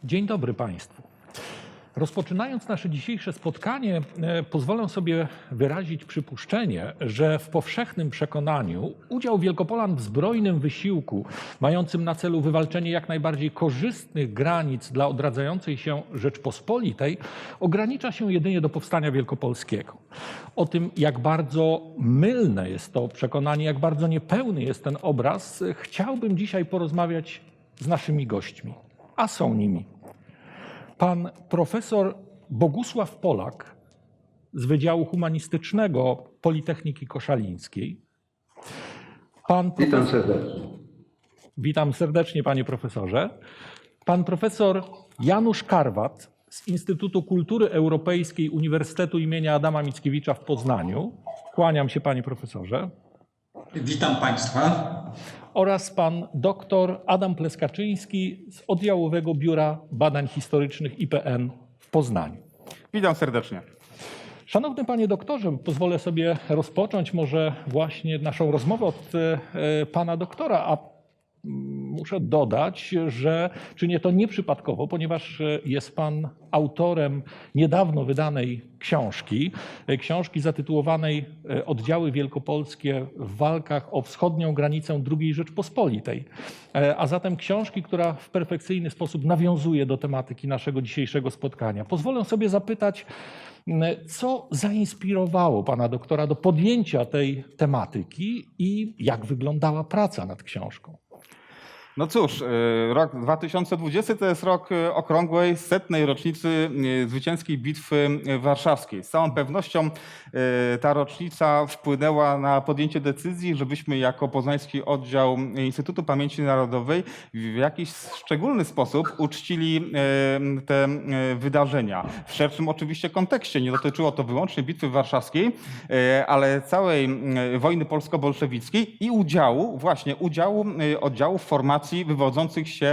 Dzień dobry Państwu. Rozpoczynając nasze dzisiejsze spotkanie, pozwolę sobie wyrazić przypuszczenie, że w powszechnym przekonaniu udział Wielkopolan w zbrojnym wysiłku mającym na celu wywalczenie jak najbardziej korzystnych granic dla odradzającej się Rzeczpospolitej ogranicza się jedynie do powstania wielkopolskiego. O tym, jak bardzo mylne jest to przekonanie, jak bardzo niepełny jest ten obraz, chciałbym dzisiaj porozmawiać z naszymi gośćmi, a są nimi pan profesor Bogusław Polak z Wydziału Humanistycznego Politechniki Koszalińskiej. Witam serdecznie. Witam serdecznie, panie profesorze. Pan profesor Janusz Karwat z Instytutu Kultury Europejskiej Uniwersytetu imienia Adama Mickiewicza w Poznaniu. Kłaniam się, panie profesorze. Witam państwa. Oraz pan doktor Adam Pleskaczyński z Oddziałowego Biura Badań Historycznych IPN w Poznaniu. Witam serdecznie. Szanowny panie doktorze, pozwolę sobie rozpocząć może właśnie naszą rozmowę od pana doktora, a muszę dodać, że czynię to nieprzypadkowo, ponieważ jest pan autorem niedawno wydanej książki zatytułowanej Oddziały wielkopolskie w walkach o wschodnią granicę II Rzeczpospolitej. A zatem książki, która w perfekcyjny sposób nawiązuje do tematyki naszego dzisiejszego spotkania. Pozwolę sobie zapytać, co zainspirowało pana doktora do podjęcia tej tematyki i jak wyglądała praca nad książką? No cóż, rok 2020 to jest rok okrągłej 100. rocznicy zwycięskiej bitwy warszawskiej. Z całą pewnością ta rocznica wpłynęła na podjęcie decyzji, żebyśmy jako poznański oddział Instytutu Pamięci Narodowej w jakiś szczególny sposób uczcili te wydarzenia. W szerszym oczywiście kontekście. Nie dotyczyło to wyłącznie bitwy warszawskiej, ale całej wojny polsko-bolszewickiej i udziału oddziałów formacji wywodzących się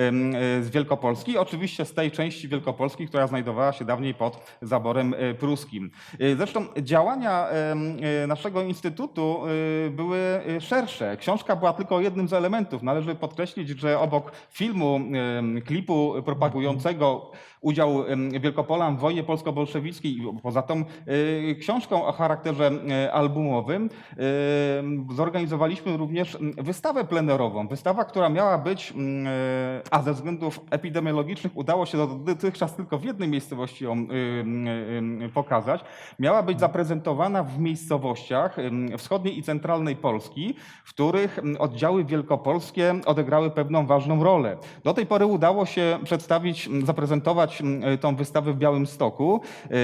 z Wielkopolski, oczywiście z tej części Wielkopolski, która znajdowała się dawniej pod zaborem pruskim. Zresztą działania naszego instytutu były szersze. Książka była tylko jednym z elementów. Należy podkreślić, że obok filmu, klipu propagującego udział Wielkopolan w wojnie polsko-bolszewickiej, poza tą książką o charakterze albumowym, zorganizowaliśmy również wystawę plenerową. Wystawa, która miała być, a ze względów epidemiologicznych udało się dotychczas tylko w jednej miejscowości ją pokazać, miała być zaprezentowana w miejscowościach wschodniej i centralnej Polski, w których oddziały wielkopolskie odegrały pewną ważną rolę. Do tej pory udało się zaprezentować tą wystawę w Białymstoku,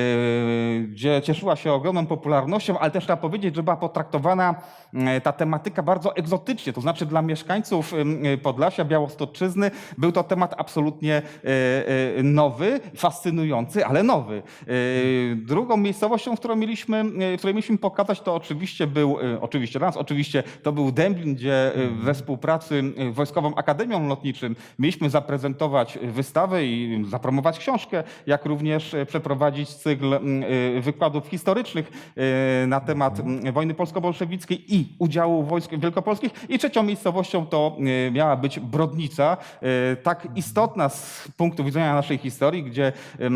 gdzie cieszyła się ogromną popularnością, ale też trzeba powiedzieć, że była potraktowana ta tematyka bardzo egzotycznie, to znaczy dla mieszkańców Podlasia, Białostoczyzny był to temat absolutnie nowy, fascynujący, ale nowy. Drugą miejscowością, w której mieliśmy pokazać, to oczywiście to był Dęblin, gdzie we współpracy z Wojskową Akademią Lotniczym mieliśmy zaprezentować wystawę i zapromować książkę, jak również przeprowadzić cykl wykładów historycznych na temat wojny polsko-bolszewickiej i udziału wojsk wielkopolskich. I trzecią miejscowością to miała być Brodnica, tak istotna z punktu widzenia naszej historii, gdzie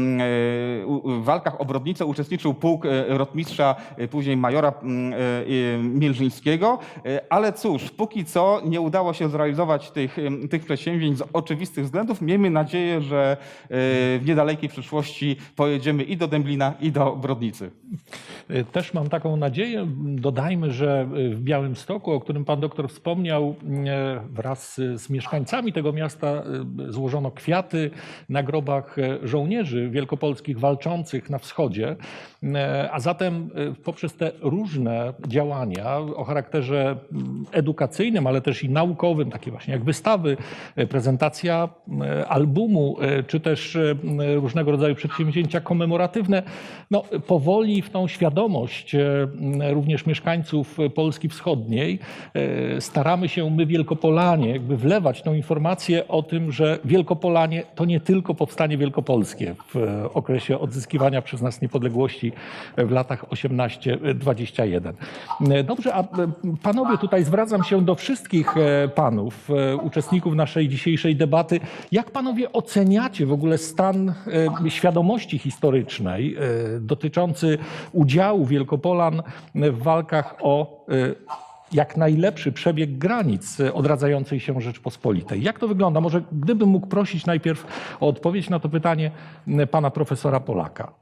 w walkach o Brodnicę uczestniczył pułk rotmistrza, później majora Mielżyńskiego, ale cóż, póki co nie udało się zrealizować tych przedsięwzięć z oczywistych względów. Miejmy nadzieję, że w niedalekiej przyszłości pojedziemy i do Dęblina, i do Brodnicy. Też mam taką nadzieję. Dodajmy, że w Białymstoku, o którym pan doktor wspomniał, wraz z mieszkańcami tego miasta złożono kwiaty na grobach żołnierzy wielkopolskich walczących na wschodzie. A zatem poprzez te różne działania o charakterze edukacyjnym, ale też i naukowym, takie właśnie jak wystawy, prezentacja albumu, czy też różnego rodzaju przedsięwzięcia komemoratywne, powoli w tą świadomość świadomość również mieszkańców Polski Wschodniej staramy się my, Wielkopolanie, jakby wlewać tą informację o tym, że Wielkopolanie to nie tylko powstanie wielkopolskie w okresie odzyskiwania przez nas niepodległości w latach 18-21. Dobrze, a panowie, tutaj zwracam się do wszystkich panów, uczestników naszej dzisiejszej debaty. Jak panowie oceniacie w ogóle stan świadomości historycznej dotyczący udziału Wielkopolan w walkach o jak najlepszy przebieg granic odradzającej się Rzeczpospolitej? Jak to wygląda? Może gdybym mógł prosić najpierw o odpowiedź na to pytanie pana profesora Polaka.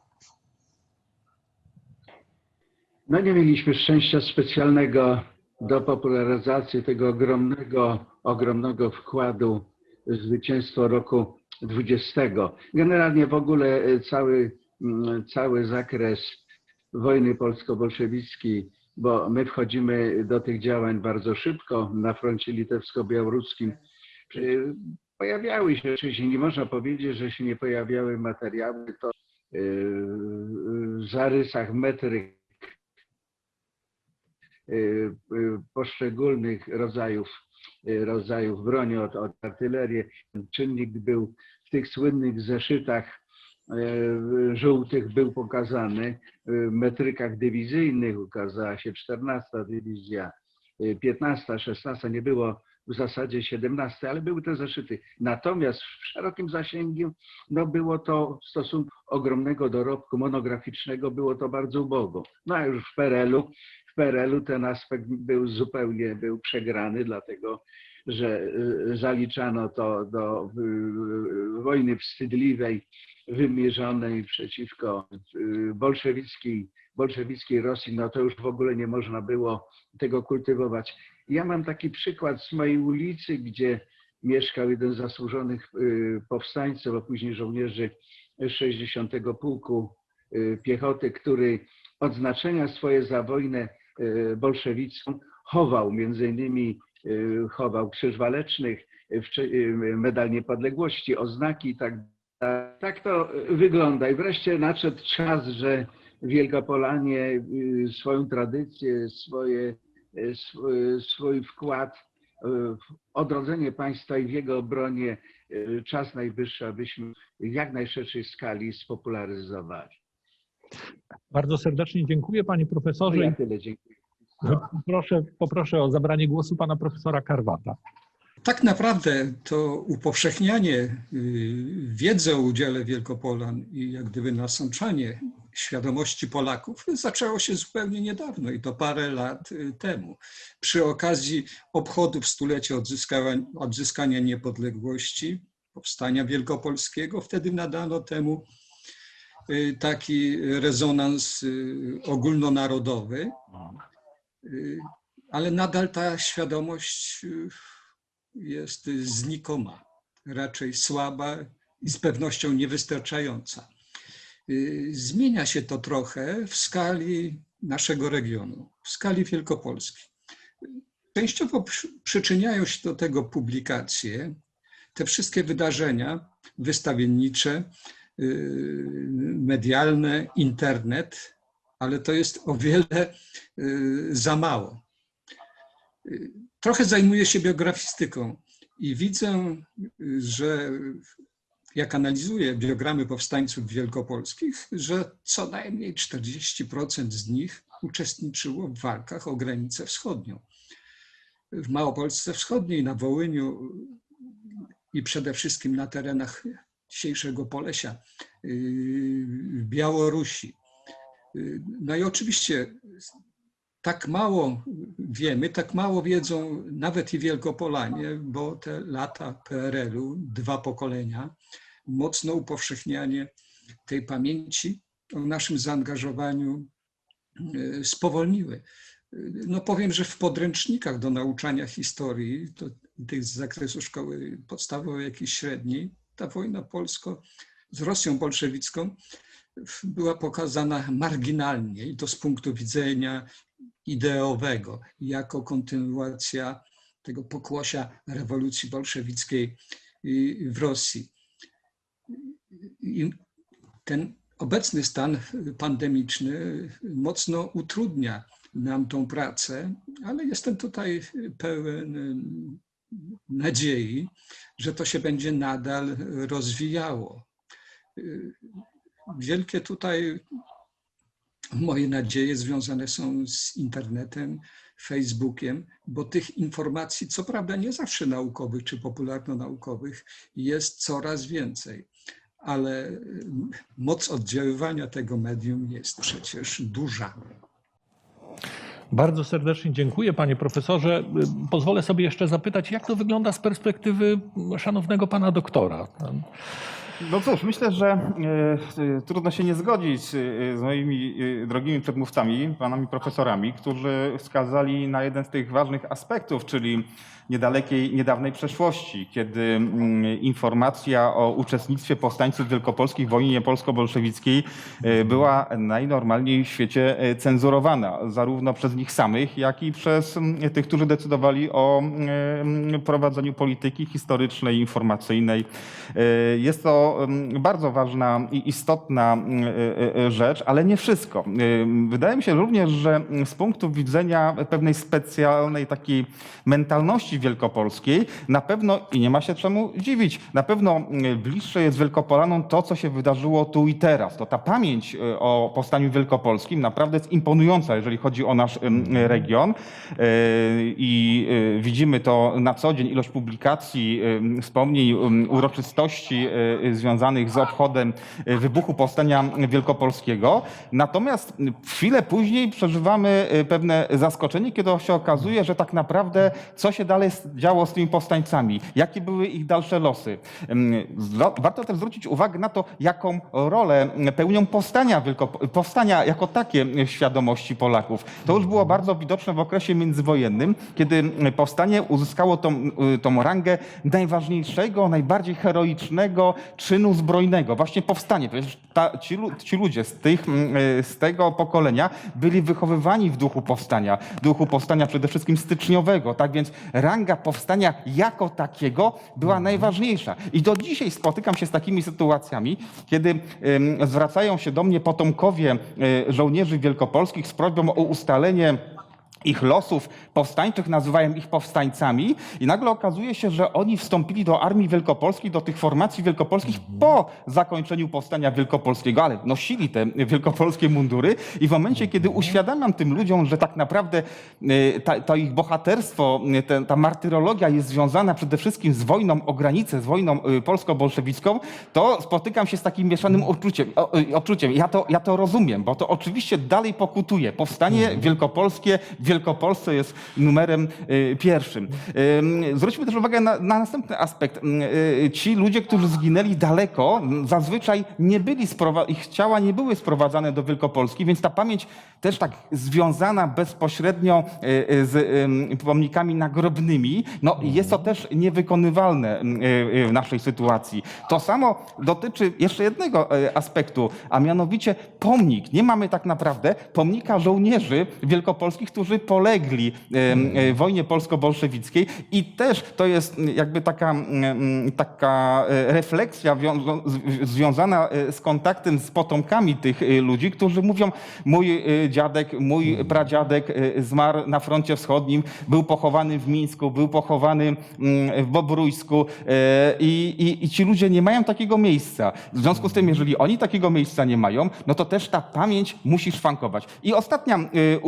No nie mieliśmy szczęścia specjalnego do popularyzacji tego ogromnego wkładu w zwycięstwo roku 20. Generalnie w ogóle cały zakres wojny polsko-bolszewickiej, bo my wchodzimy do tych działań bardzo szybko na froncie litewsko-białoruskim. Pojawiały się, oczywiście nie można powiedzieć, że się nie pojawiały materiały, to w zarysach metryk poszczególnych rodzajów broni, od artylerii. Czynnik był w tych słynnych zeszytach żółtych był pokazany, w metrykach dywizyjnych ukazała się 14 dywizja, 15, 16, nie było w zasadzie 17, ale były te zeszyty. Natomiast w szerokim zasięgu no było to w stosunku ogromnego dorobku monograficznego, było to bardzo ubogo. No a już w PRL-u ten aspekt był przegrany, dlatego że zaliczano to do wojny wstydliwej, wymierzonej przeciwko bolszewickiej Rosji. No to już w ogóle nie można było tego kultywować. Ja mam taki przykład z mojej ulicy, gdzie mieszkał jeden z zasłużonych powstańców, a później żołnierzy 60. Pułku Piechoty, który odznaczenia swoje za wojnę bolszewicką chował, między innymi chował Krzyż Walecznych, Medal Niepodległości, oznaki i tak dalej. Tak to wygląda. I wreszcie nadszedł czas, że Wielkopolanie swoją tradycję, swój wkład w odrodzenie państwa i w jego obronie, czas najwyższy, abyśmy w jak najszerszej skali spopularyzowali. Bardzo serdecznie dziękuję, panie profesorze. No ja tyle, dziękuję. Poproszę o zabranie głosu pana profesora Karwata. Tak naprawdę to upowszechnianie wiedzy o udziale Wielkopolan i jak gdyby nasączanie świadomości Polaków zaczęło się zupełnie niedawno i to parę lat temu. Przy okazji obchodów stulecia odzyskania niepodległości, powstania wielkopolskiego, wtedy nadano temu taki rezonans ogólnonarodowy, ale nadal ta świadomość jest znikoma, raczej słaba i z pewnością niewystarczająca. Zmienia się to trochę w skali naszego regionu, w skali Wielkopolski. Częściowo przyczyniają się do tego publikacje, te wszystkie wydarzenia wystawiennicze, medialne, internet, ale to jest o wiele za mało. Trochę zajmuję się biografistyką i widzę, że jak analizuję biogramy powstańców wielkopolskich, że co najmniej 40% z nich uczestniczyło w walkach o granicę wschodnią. W Małopolsce Wschodniej, na Wołyniu i przede wszystkim na terenach dzisiejszego Polesia, w Białorusi. No i oczywiście tak mało wiemy, tak mało wiedzą nawet i Wielkopolanie, bo te lata PRL-u, 2 pokolenia, mocno upowszechnianie tej pamięci o naszym zaangażowaniu spowolniły. No powiem, że w podręcznikach do nauczania historii, to tych z zakresu szkoły podstawowej, jak i średniej, ta wojna polsko z Rosją bolszewicką była pokazana marginalnie i to z punktu widzenia ideowego, jako kontynuacja tego pokłosia rewolucji bolszewickiej w Rosji. I ten Obecny stan pandemiczny mocno utrudnia nam tą pracę, ale jestem tutaj pełen nadziei, że to się będzie nadal rozwijało. Wielkie tutaj moje nadzieje związane są z internetem, Facebookiem, bo tych informacji, co prawda nie zawsze naukowych czy popularno-naukowych, jest coraz więcej, ale moc oddziaływania tego medium jest przecież duża. Bardzo serdecznie dziękuję, panie profesorze. Pozwolę sobie jeszcze zapytać, jak to wygląda z perspektywy szanownego pana doktora? No cóż, myślę, że trudno się nie zgodzić z moimi drogimi przedmówcami, panami profesorami, którzy wskazali na jeden z tych ważnych aspektów, czyli niedawnej przeszłości, kiedy informacja o uczestnictwie powstańców wielkopolskich w wojnie polsko-bolszewickiej była najnormalniej w świecie cenzurowana, zarówno przez nich samych, jak i przez tych, którzy decydowali o prowadzeniu polityki historycznej, informacyjnej. Jest to bardzo ważna i istotna rzecz, ale nie wszystko. Wydaje mi się również, że z punktu widzenia pewnej specjalnej takiej mentalności wielkopolskiej, na pewno, i nie ma się czemu dziwić, na pewno bliższe jest Wielkopolanom to, co się wydarzyło tu i teraz. To ta pamięć o powstaniu wielkopolskim naprawdę jest imponująca, jeżeli chodzi o nasz region. I widzimy to na co dzień, ilość publikacji, wspomnień, uroczystości związanych z obchodem wybuchu powstania wielkopolskiego. Natomiast chwilę później przeżywamy pewne zaskoczenie, kiedy się okazuje, że tak naprawdę co się dalej działo z tymi powstańcami, jakie były ich dalsze losy. Warto też zwrócić uwagę na to, jaką rolę pełnią powstania jako takie w świadomości Polaków. To już było bardzo widoczne w okresie międzywojennym, kiedy powstanie uzyskało tą rangę najważniejszego, najbardziej heroicznego czynu zbrojnego. Właśnie powstanie. Przecież ci ludzie z tego pokolenia byli wychowywani w duchu powstania przede wszystkim styczniowego. Tak więc ranga powstania jako takiego była najważniejsza. I do dzisiaj spotykam się z takimi sytuacjami, kiedy zwracają się do mnie potomkowie żołnierzy wielkopolskich z prośbą o ustalenie ich losów powstańczych, nazywają ich powstańcami i nagle okazuje się, że oni wstąpili do Armii Wielkopolskiej, do tych formacji wielkopolskich po zakończeniu powstania wielkopolskiego, ale nosili te wielkopolskie mundury i w momencie, kiedy uświadamiam tym ludziom, że tak naprawdę to ich bohaterstwo, ta martyrologia jest związana przede wszystkim z wojną o granicę, z wojną polsko-bolszewicką, to spotykam się z takim mieszanym odczuciem. Ja to rozumiem, bo to oczywiście dalej pokutuje. Powstanie wielkopolskie w Wielkopolsce jest numerem pierwszym. Zwróćmy też uwagę na następny aspekt. Ci ludzie, którzy zginęli daleko, zazwyczaj ich ciała nie były sprowadzane do Wielkopolski, więc ta pamięć też tak związana bezpośrednio z pomnikami nagrobnymi, no jest to też niewykonywalne w naszej sytuacji. To samo dotyczy jeszcze jednego aspektu, a mianowicie pomnik. Nie mamy tak naprawdę pomnika żołnierzy wielkopolskich, którzy polegli w wojnie polsko-bolszewickiej i też to jest jakby taka refleksja związana z kontaktem z potomkami tych ludzi, którzy mówią, mój dziadek, mój pradziadek zmarł na froncie wschodnim, był pochowany w Mińsku, był pochowany w Bobrójsku i ci ludzie nie mają takiego miejsca. W związku z tym, jeżeli oni takiego miejsca nie mają, no to też ta pamięć musi szwankować. I ostatnia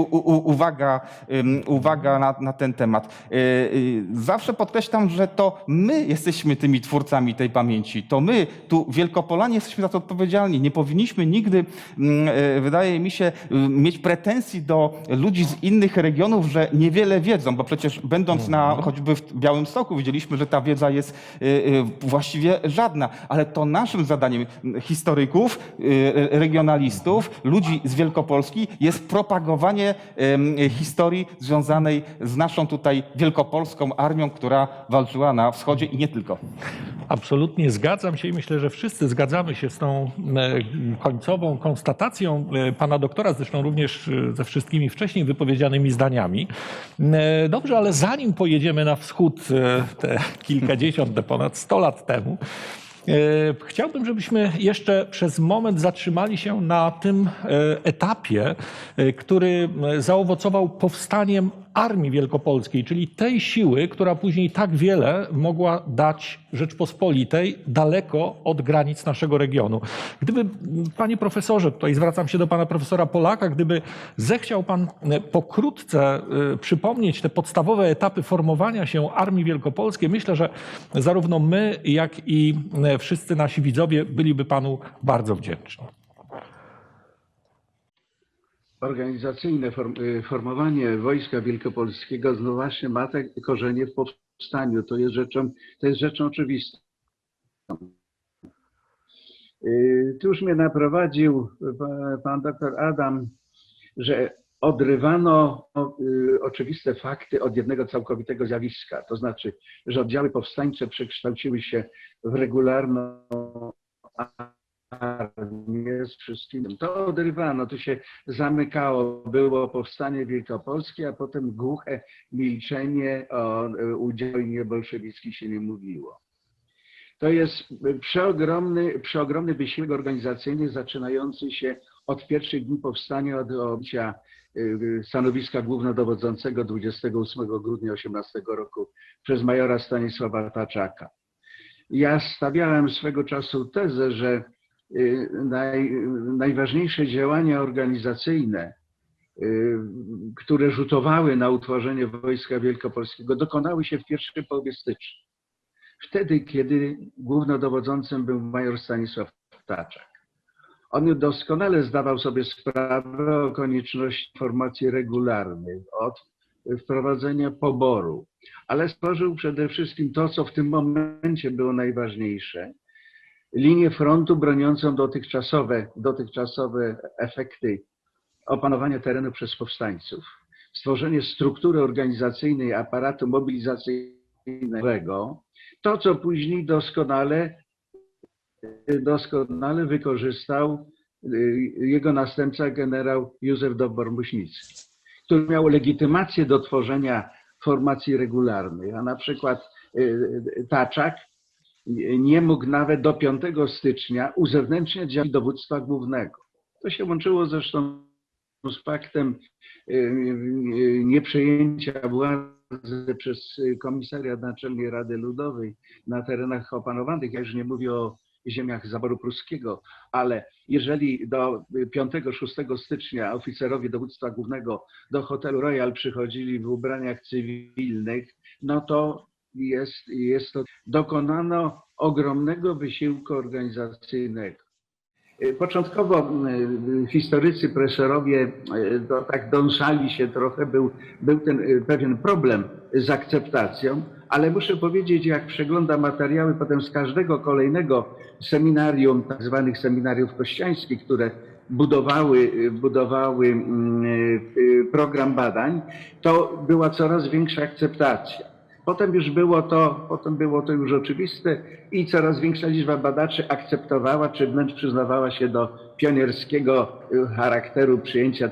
uwaga na ten temat. Zawsze podkreślam, że to my jesteśmy tymi twórcami tej pamięci. To my, tu Wielkopolanie, jesteśmy za to odpowiedzialni. Nie powinniśmy nigdy, wydaje mi się, mieć pretensji do ludzi z innych regionów, że niewiele wiedzą, bo przecież będąc choćby w Białymstoku widzieliśmy, że ta wiedza jest właściwie żadna. Ale to naszym zadaniem historyków, regionalistów, ludzi z Wielkopolski jest propagowanie historii związanej z naszą tutaj wielkopolską armią, która walczyła na wschodzie i nie tylko. Absolutnie zgadzam się i myślę, że wszyscy zgadzamy się z tą końcową konstatacją pana doktora, zresztą również ze wszystkimi wcześniej wypowiedzianymi zdaniami. Dobrze, ale zanim pojedziemy na wschód te kilkadziesiąt, ponad 100 lat temu, Chciałbym, żebyśmy jeszcze przez moment zatrzymali się na tym etapie, który zaowocował powstaniem Armii Wielkopolskiej, czyli tej siły, która później tak wiele mogła dać Rzeczpospolitej daleko od granic naszego regionu. Gdyby, panie profesorze, tutaj zwracam się do pana profesora Polaka, gdyby zechciał pan pokrótce przypomnieć te podstawowe etapy formowania się Armii Wielkopolskiej, myślę, że zarówno my, jak i wszyscy nasi widzowie byliby panu bardzo wdzięczni. Organizacyjne formowanie Wojska Wielkopolskiego no właśnie ma te korzenie w powstaniu. To jest rzeczą oczywistą. Tu już mnie naprowadził pan doktor Adam, że odrywano oczywiste fakty od jednego całkowitego zjawiska. To znaczy, że oddziały powstańcze przekształciły się w regularną armię z wszystkim. To odrywano, tu się zamykało. Było powstanie wielkopolskie, a potem głuche milczenie o udziale bolszewickich się nie mówiło. To jest przeogromny wysiłek organizacyjny zaczynający się od pierwszych dni powstania, od objęcia stanowiska głównodowodzącego 28 grudnia 18 roku przez majora Stanisława Taczaka. Ja stawiałem swego czasu tezę, że najważniejsze działania organizacyjne, które rzutowały na utworzenie Wojska Wielkopolskiego, dokonały się w pierwszej połowie stycznia. Wtedy, kiedy głównodowodzącym był major Stanisław Taczak. On doskonale zdawał sobie sprawę o konieczności formacji regularnej, od wprowadzenia poboru, ale stworzył przede wszystkim to, co w tym momencie było najważniejsze. Linię frontu broniącą dotychczasowe efekty opanowania terenu przez powstańców. Stworzenie struktury organizacyjnej aparatu mobilizacyjnego, to co później doskonale wykorzystał jego następca generał Józef Dowbor-Muśnicki, który miał legitymację do tworzenia formacji regularnych, a na przykład Taczak nie mógł nawet do 5 stycznia uzewnętrzniać działań dowództwa głównego. To się łączyło zresztą z faktem nieprzejęcia władzy przez Komisariat Naczelnej Rady Ludowej na terenach opanowanych. Ja już nie mówię o ziemiach zaboru pruskiego, ale jeżeli do 5-6 stycznia oficerowie dowództwa głównego do hotelu Royal przychodzili w ubraniach cywilnych, no to dokonano ogromnego wysiłku organizacyjnego. Początkowo historycy, profesorowie tak dąsali się trochę, był ten pewien problem z akceptacją, ale muszę powiedzieć, jak przeglądam materiały potem z każdego kolejnego seminarium, tak zwanych seminariów kościańskich, które budowały program badań, to była coraz większa akceptacja. Potem było to już oczywiste i coraz większa liczba badaczy akceptowała, czy wręcz przyznawała się do pionierskiego charakteru przyjęcia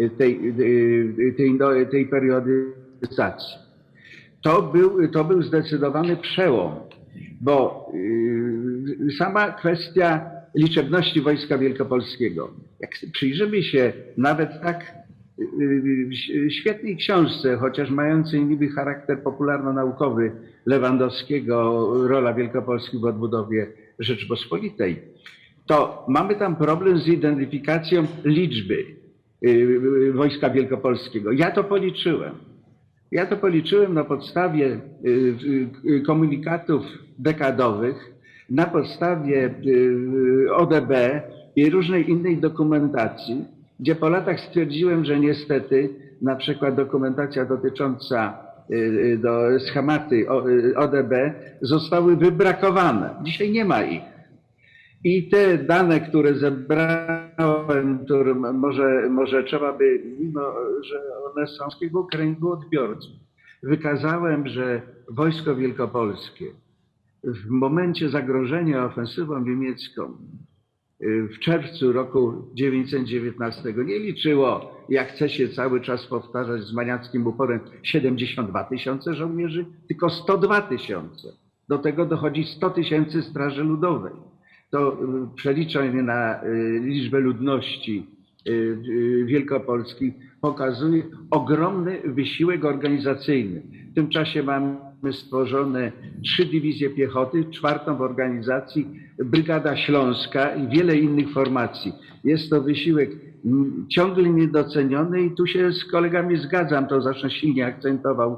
tej periodyzacji. To był zdecydowany przełom, bo sama kwestia liczebności Wojska Wielkopolskiego, jak przyjrzymy się nawet tak świetnej książce, chociaż mającej niby charakter popularno-naukowy Lewandowskiego, rola Wielkopolski w odbudowie Rzeczpospolitej, to mamy tam problem z identyfikacją liczby Wojska Wielkopolskiego. Ja to policzyłem na podstawie komunikatów dekadowych, na podstawie ODB i różnej innej dokumentacji, gdzie po latach stwierdziłem, że niestety na przykład dokumentacja dotycząca schematy ODB zostały wybrakowane. Dzisiaj nie ma ich. I te dane, które zebrałem, które może trzeba by, mimo że one są z polskiego kręgu odbiorców, wykazałem, że Wojsko Wielkopolskie w momencie zagrożenia ofensywą niemiecką w czerwcu roku 1919 nie liczyło, jak chce się cały czas powtarzać z maniackim uporem, 72 000 żołnierzy, tylko 102 000. Do tego dochodzi 100 000 Straży Ludowej. To przeliczenie na liczbę ludności Wielkopolski pokazuje ogromny wysiłek organizacyjny. W tym czasie mamy stworzone 3 dywizje piechoty, 4. w organizacji, Brygada Śląska i wiele innych formacji. Jest to wysiłek ciągle niedoceniony i tu się z kolegami zgadzam, to zresztą silnie akcentował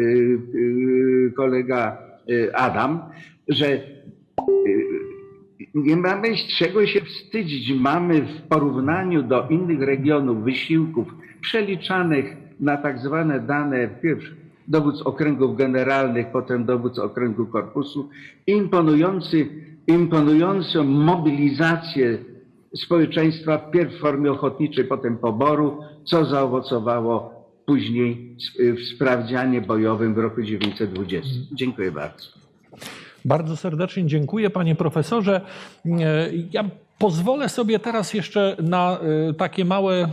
kolega Adam, że nie mamy z czego się wstydzić. Mamy w porównaniu do innych regionów wysiłków przeliczanych na tak zwane dane, pierwszy dowódz okręgów generalnych, potem dowódz okręgu korpusu, imponującą mobilizację społeczeństwa, pierw w formie ochotniczej, potem poboru, co zaowocowało później w sprawdzianie bojowym w roku 1920. Dziękuję bardzo. Bardzo serdecznie dziękuję, panie profesorze. Ja pozwolę sobie teraz jeszcze na takie małe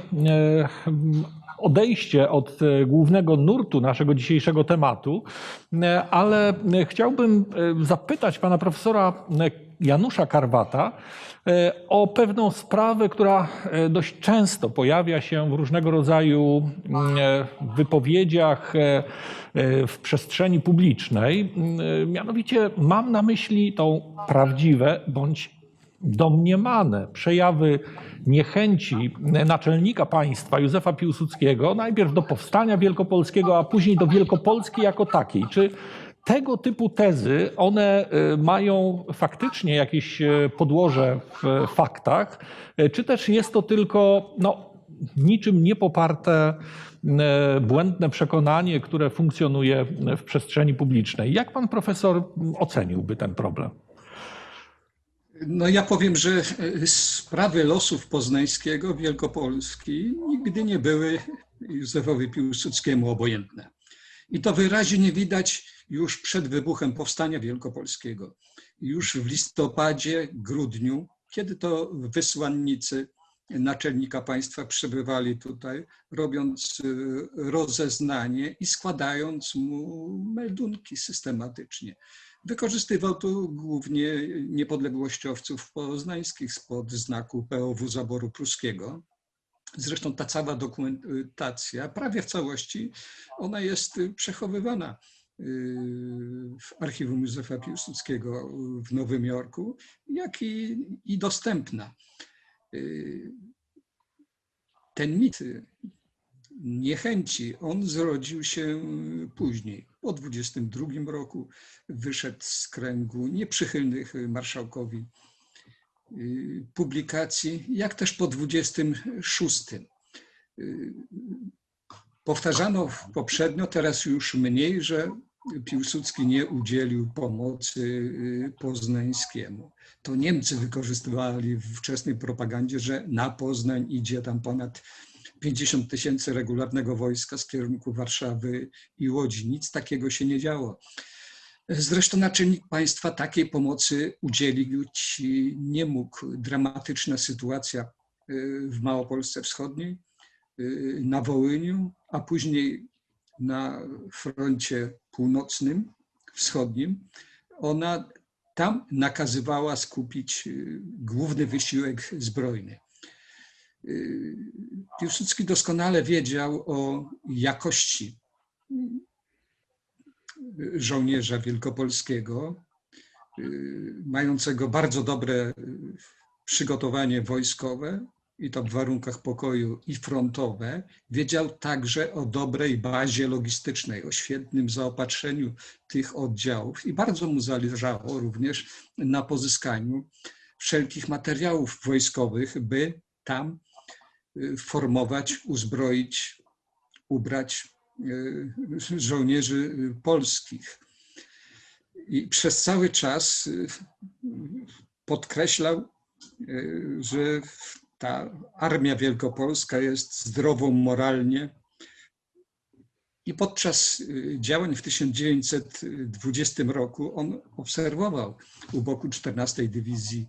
odejście od głównego nurtu naszego dzisiejszego tematu, ale chciałbym zapytać pana profesora Janusza Karwata o pewną sprawę, która dość często pojawia się w różnego rodzaju wypowiedziach w przestrzeni publicznej. Mianowicie mam na myśli tą prawdziwe bądź domniemane przejawy niechęci naczelnika państwa Józefa Piłsudskiego najpierw do powstania wielkopolskiego, a później do Wielkopolski jako takiej. Czy tego typu tezy, one mają faktycznie jakieś podłoże w faktach, czy też jest to tylko niczym niepoparte błędne przekonanie, które funkcjonuje w przestrzeni publicznej? Jak pan profesor oceniłby ten problem? No ja powiem, że sprawy losów poznańskiego, Wielkopolski nigdy nie były Józefowi Piłsudskiemu obojętne. I to wyraźnie widać już przed wybuchem Powstania Wielkopolskiego. Już w listopadzie, grudniu, kiedy to wysłannicy naczelnika państwa przybywali tutaj, robiąc rozeznanie i składając mu meldunki systematycznie. Wykorzystywał tu głównie niepodległościowców poznańskich spod znaku POW Zaboru Pruskiego. Zresztą ta cała dokumentacja, prawie w całości, ona jest przechowywana w archiwum Józefa Piłsudskiego w Nowym Jorku, jak i dostępna. Ten mit niechęci, on zrodził się później. Po 22 roku wyszedł z kręgu nieprzychylnych marszałkowi publikacji, jak też po 26. Powtarzano poprzednio, teraz już mniej, że Piłsudski nie udzielił pomocy poznańskiemu. To Niemcy wykorzystywali w wczesnej propagandzie, że na Poznań idzie tam ponad 50 000 regularnego wojska z kierunku Warszawy i Łodzi. Nic takiego się nie działo. Zresztą naczelnik państwa takiej pomocy udzielić nie mógł. Dramatyczna sytuacja w Małopolsce Wschodniej, na Wołyniu, a później na froncie północnym, wschodnim. Ona tam nakazywała skupić główny wysiłek zbrojny. Piłsudski doskonale wiedział o jakości żołnierza wielkopolskiego, mającego bardzo dobre przygotowanie wojskowe i to w warunkach pokoju i frontowe. Wiedział także o dobrej bazie logistycznej, o świetnym zaopatrzeniu tych oddziałów i bardzo mu zależało również na pozyskaniu wszelkich materiałów wojskowych, by tam formować, uzbroić, ubrać żołnierzy polskich. I przez cały czas podkreślał, że ta armia wielkopolska jest zdrową moralnie. I podczas działań w 1920 roku on obserwował u boku 14 Dywizji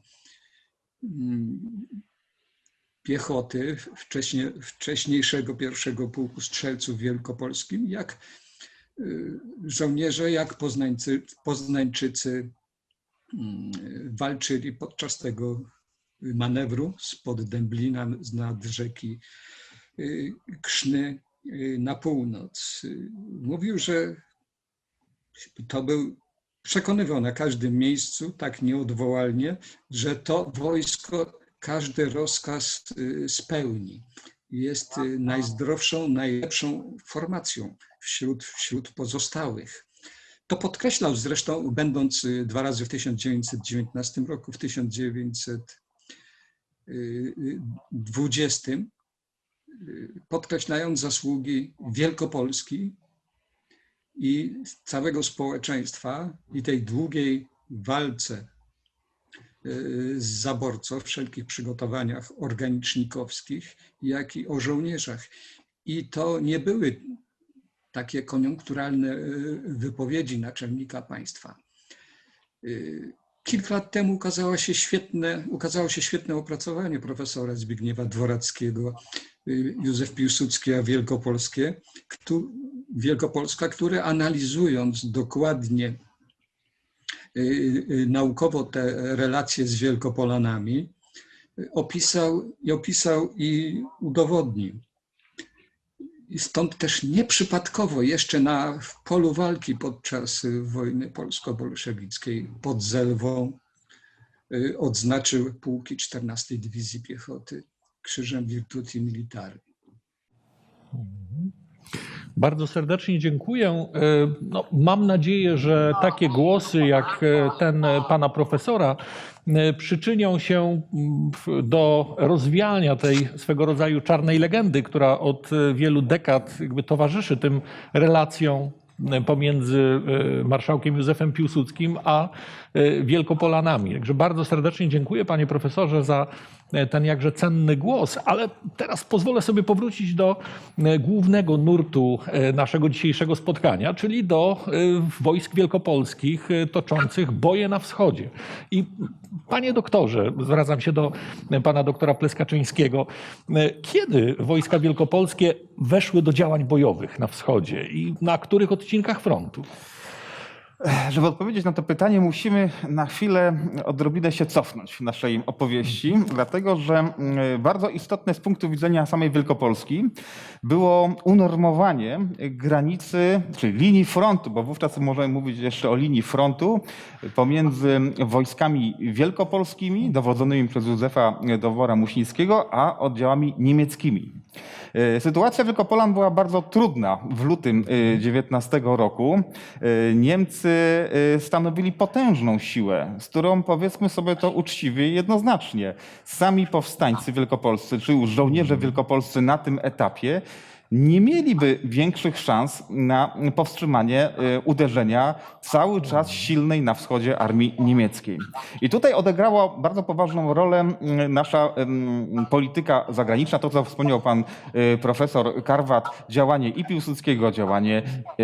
Piechoty, wcześniejszego 1. Pułku Strzelców Wielkopolskim, jak żołnierze jak Poznańczycy walczyli podczas tego manewru spod Dęblina nad rzeki Krzny na północ. Mówił, że to był, przekonywał na każdym miejscu tak nieodwołalnie, że to wojsko każdy rozkaz spełni. Jest najzdrowszą, najlepszą formacją wśród pozostałych. To podkreślał zresztą, będąc 2 razy w 1919 roku, w 1920, podkreślając zasługi Wielkopolski i całego społeczeństwa i tej długiej walce z zaborcą, wszelkich przygotowaniach organicznikowskich, jak i o żołnierzach. I to nie były takie koniunkturalne wypowiedzi naczelnika państwa. Kilka lat temu ukazało się świetne opracowanie profesora Zbigniewa Dworackiego, Józef Piłsudski a Wielkopolska, który analizując dokładnie naukowo te relacje z Wielkopolanami, opisał i udowodnił. I stąd też nieprzypadkowo jeszcze w polu walki podczas wojny polsko-bolszewickiej pod Zelwą odznaczył pułki 14 Dywizji Piechoty Krzyżem Virtuti Militari. Bardzo serdecznie dziękuję. No, mam nadzieję, że takie głosy jak ten pana profesora przyczynią się do rozwiania tej swego rodzaju czarnej legendy, która od wielu dekad jakby towarzyszy tym relacjom pomiędzy marszałkiem Józefem Piłsudskim a Wielkopolanami. Także bardzo serdecznie dziękuję, panie profesorze, za ten jakże cenny głos, ale teraz pozwolę sobie powrócić do głównego nurtu naszego dzisiejszego spotkania, czyli do wojsk wielkopolskich toczących boje na wschodzie. I panie doktorze, zwracam się do pana doktora Pleskaczyńskiego, kiedy wojska wielkopolskie weszły do działań bojowych na wschodzie i na których odcinkach frontu? Żeby odpowiedzieć na to pytanie, musimy na chwilę odrobinę się cofnąć w naszej opowieści, dlatego że bardzo istotne z punktu widzenia samej Wielkopolski było unormowanie granicy, czyli linii frontu, bo wówczas możemy mówić jeszcze o linii frontu pomiędzy wojskami wielkopolskimi dowodzonymi przez Józefa Dowbora-Muśnickiego, a oddziałami niemieckimi. Sytuacja Wielkopolan była bardzo trudna w lutym 19 roku. Niemcy stanowili potężną siłę, z którą, powiedzmy sobie to uczciwie i jednoznacznie, sami powstańcy wielkopolscy, czy już żołnierze wielkopolscy na tym etapie nie mieliby większych szans na powstrzymanie uderzenia cały czas silnej na wschodzie armii niemieckiej. I tutaj odegrała bardzo poważną rolę nasza polityka zagraniczna, to co wspomniał pan profesor Karwat, działanie i Piłsudskiego, działanie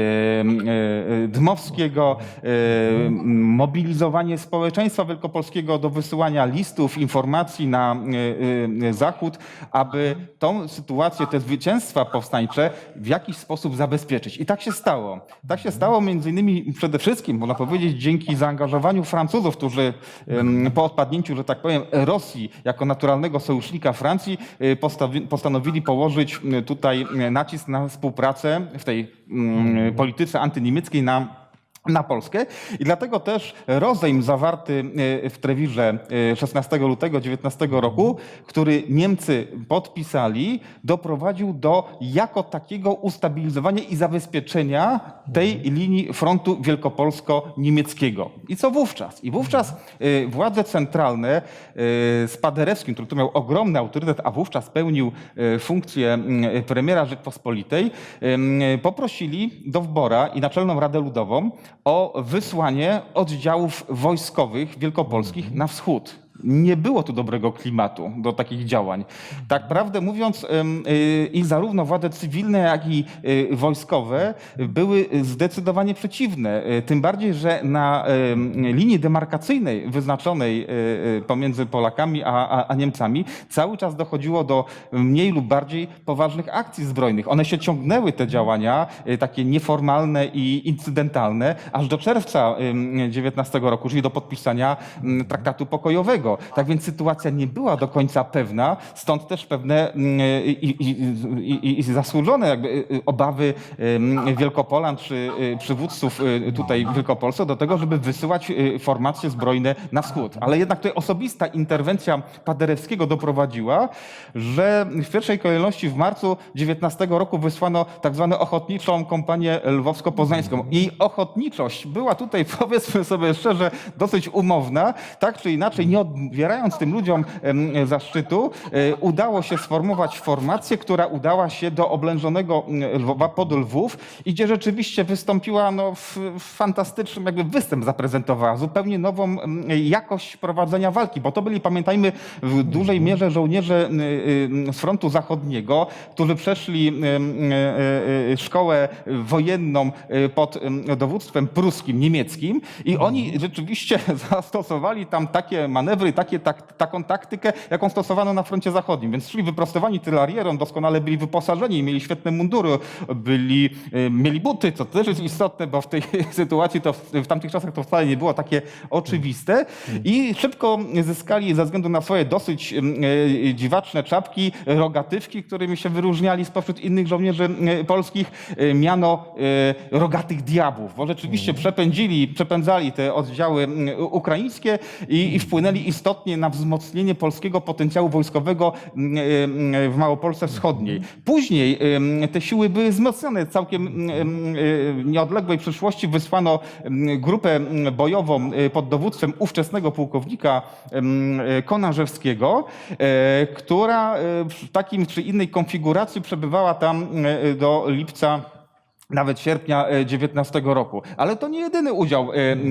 Dmowskiego, mobilizowanie społeczeństwa wielkopolskiego do wysyłania listów, informacji na Zachód, aby tą sytuację, te zwycięstwa powstańcze w jakiś sposób zabezpieczyć. I tak się stało. Tak się stało między innymi przede wszystkim, można powiedzieć, dzięki zaangażowaniu Francuzów, którzy po odpadnięciu, że tak powiem, Rosji jako naturalnego sojusznika Francji postanowili położyć tutaj nacisk na współpracę w tej polityce antyniemieckiej na Polskę i dlatego też rozejm zawarty w Trewirze 16 lutego 19 roku, który Niemcy podpisali, doprowadził do jako takiego ustabilizowania i zabezpieczenia tej linii frontu wielkopolsko-niemieckiego. I co wówczas? I wówczas władze centralne z Paderewskim, który tu miał ogromny autorytet, a wówczas pełnił funkcję premiera Rzeczpospolitej, poprosili Dowbora i Naczelną Radę Ludową o wysłanie oddziałów wojskowych wielkopolskich na wschód. nie było tu dobrego klimatu do takich działań. Tak prawdę mówiąc, i zarówno władze cywilne, jak i wojskowe były zdecydowanie przeciwne. Tym bardziej, że na linii demarkacyjnej wyznaczonej pomiędzy Polakami a Niemcami cały czas dochodziło do mniej lub bardziej poważnych akcji zbrojnych. One się ciągnęły, te działania, takie nieformalne i incydentalne, aż do czerwca 19 roku, czyli do podpisania traktatu pokojowego. Tak więc sytuacja nie była do końca pewna, stąd też pewne i zasłużone jakby obawy Wielkopolan czy przywódców tutaj w Wielkopolsce do tego, żeby wysyłać formacje zbrojne na wschód. Ale jednak tutaj osobista interwencja Paderewskiego doprowadziła, że w pierwszej kolejności w marcu 19 roku wysłano tak zwaną ochotniczą kompanię lwowsko-poznańską. Jej ochotniczość była tutaj, powiedzmy sobie szczerze, dosyć umowna. Tak czy inaczej, nie odbierając tym ludziom zaszczytu, udało się sformować formację, która udała się do oblężonego Lwowa pod Lwów i gdzie rzeczywiście wystąpiła fantastyczny jakby występ zaprezentowała, zupełnie nową jakość prowadzenia walki, bo to byli, pamiętajmy, w dużej mierze żołnierze z frontu zachodniego, którzy przeszli szkołę wojenną pod dowództwem pruskim, niemieckim i oni rzeczywiście zastosowali tam takie manewry, taką taktykę, jaką stosowano na froncie zachodnim. Więc szli wyprostowani tylarierą, doskonale byli wyposażeni, mieli świetne mundury, mieli buty, co też jest istotne, bo w tej sytuacji to w tamtych czasach to wcale nie było takie oczywiste i szybko zyskali ze względu na swoje dosyć dziwaczne czapki, rogatywki, którymi się wyróżniali spośród innych żołnierzy polskich, miano rogatych diabłów, bo rzeczywiście przepędzali te oddziały ukraińskie i wpłynęli istotnie na wzmocnienie polskiego potencjału wojskowego w Małopolsce Wschodniej. Później te siły były wzmocnione. Całkiem nieodległej przyszłości wysłano grupę bojową pod dowództwem ówczesnego pułkownika Konarzewskiego, która w takim czy innej konfiguracji przebywała tam do lipca, nawet sierpnia 19 roku. Ale to nie jedyny udział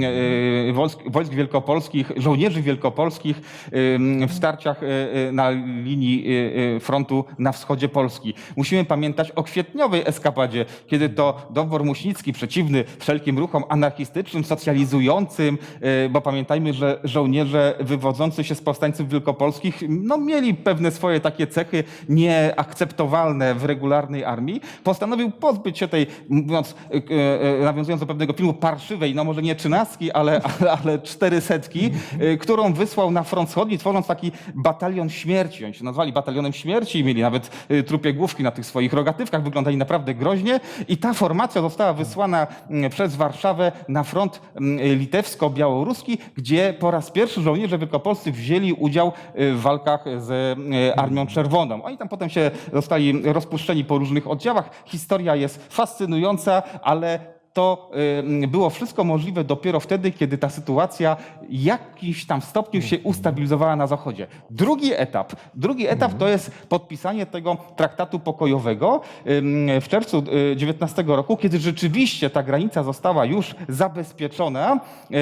wojsk wielkopolskich, żołnierzy wielkopolskich w starciach na linii frontu na wschodzie Polski. Musimy pamiętać o kwietniowej eskapadzie, kiedy to dowór Muśnicki, przeciwny wszelkim ruchom anarchistycznym, socjalizującym, bo pamiętajmy, że żołnierze wywodzący się z powstańców wielkopolskich mieli pewne swoje takie cechy nieakceptowalne w regularnej armii, postanowił pozbyć się tej, mówiąc, nawiązując do pewnego filmu, parszywej, może nie 13, ale 400, którą wysłał na front wschodni, tworząc taki batalion śmierci. Oni się nazwali batalionem śmierci i mieli nawet trupie główki na tych swoich rogatywkach, wyglądali naprawdę groźnie i ta formacja została wysłana przez Warszawę na front litewsko-białoruski, gdzie po raz pierwszy żołnierze wielkopolscy wzięli udział w walkach z Armią Czerwoną. Oni tam potem się zostali rozpuszczeni po różnych oddziałach. Historia jest fascynująca, ale to było wszystko możliwe dopiero wtedy, kiedy ta sytuacja w jakimś tam stopniu się ustabilizowała na Zachodzie. Drugi etap to jest podpisanie tego traktatu pokojowego w czerwcu 19 roku, kiedy rzeczywiście ta granica została już zabezpieczona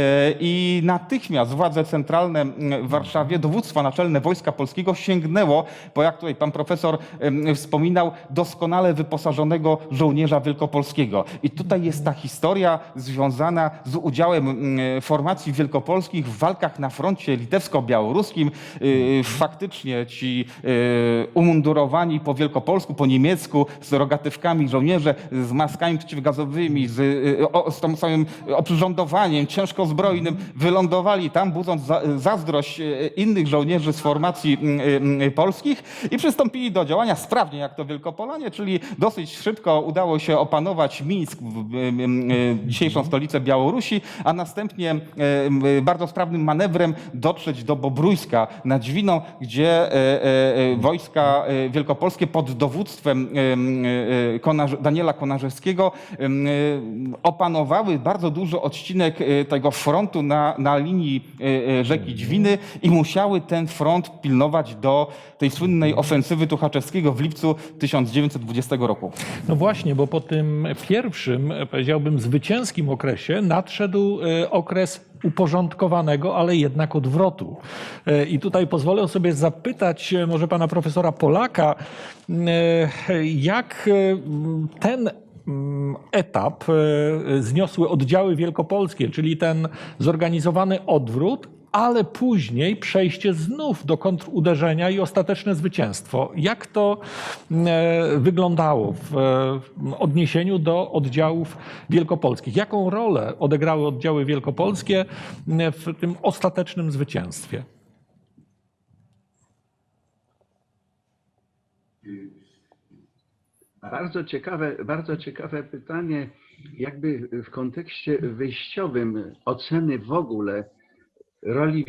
i natychmiast władze centralne w Warszawie, dowództwo naczelne Wojska Polskiego sięgnęło, bo jak tutaj pan profesor wspominał, doskonale wyposażonego żołnierza wielkopolskiego. I tutaj jest ta historia związana z udziałem formacji wielkopolskich w walkach na froncie litewsko-białoruskim. Faktycznie ci umundurowani po wielkopolsku, po niemiecku, z rogatywkami żołnierze, z maskami przeciwgazowymi, z tym samym oprzyrządowaniem ciężko zbrojnym, wylądowali tam, budząc zazdrość innych żołnierzy z formacji polskich i przystąpili do działania sprawnie, jak to Wielkopolanie, czyli dosyć szybko udało się opanować Mińsk, dzisiejszą stolicę Białorusi, a następnie bardzo sprawnym manewrem dotrzeć do Bobrójska nad Dwiną, gdzie wojska wielkopolskie pod dowództwem Daniela Konarzewskiego opanowały bardzo duży odcinek tego frontu na linii rzeki Dwiny i musiały ten front pilnować do tej słynnej ofensywy Tuchaczewskiego w lipcu 1920 roku. No właśnie, bo po tym pierwszym, powiedziałbym, powiedziałbym, zwycięskim okresie nadszedł okres uporządkowanego, ale jednak odwrotu. I tutaj pozwolę sobie zapytać może pana profesora Polaka, jak ten etap zniosły oddziały wielkopolskie, czyli ten zorganizowany odwrót, ale później przejście znów do kontruderzenia i ostateczne zwycięstwo. Jak to wyglądało w odniesieniu do oddziałów wielkopolskich? Jaką rolę odegrały oddziały wielkopolskie w tym ostatecznym zwycięstwie? Bardzo ciekawe pytanie, jakby w kontekście wyjściowym oceny w ogóle roli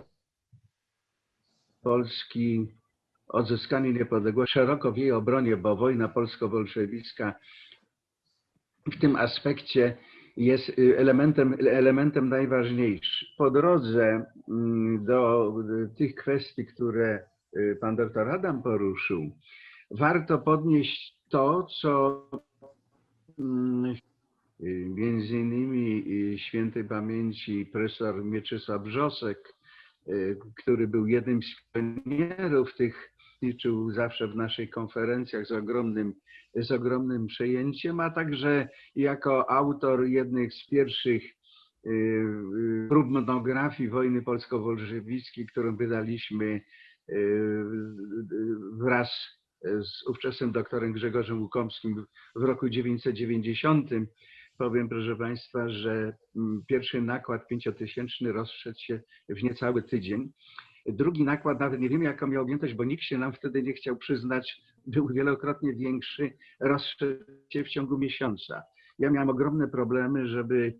Polski, odzyskanie niepodległości, szeroko w jej obronie, bo wojna polsko-bolszewicka w tym aspekcie jest elementem najważniejszym. Po drodze do tych kwestii, które pan doktor Adam poruszył, warto podnieść to, co między innymi świętej pamięci profesor Mieczysław Brzosek, który był jednym z pionierów tych, liczył zawsze w naszych konferencjach z ogromnym przejęciem, a także jako autor jednych z pierwszych prób monografii wojny polsko-bolszewickiej, którą wydaliśmy wraz z ówczesnym doktorem Grzegorzem Łukomskim w roku 1990. Powiem, proszę Państwa, że pierwszy nakład 5-tysięczny rozszedł się w niecały tydzień. Drugi nakład, nawet nie wiemy jaką miał objętość, bo nikt się nam wtedy nie chciał przyznać, był wielokrotnie większy, rozszedł się w ciągu miesiąca. Ja miałem ogromne problemy, żeby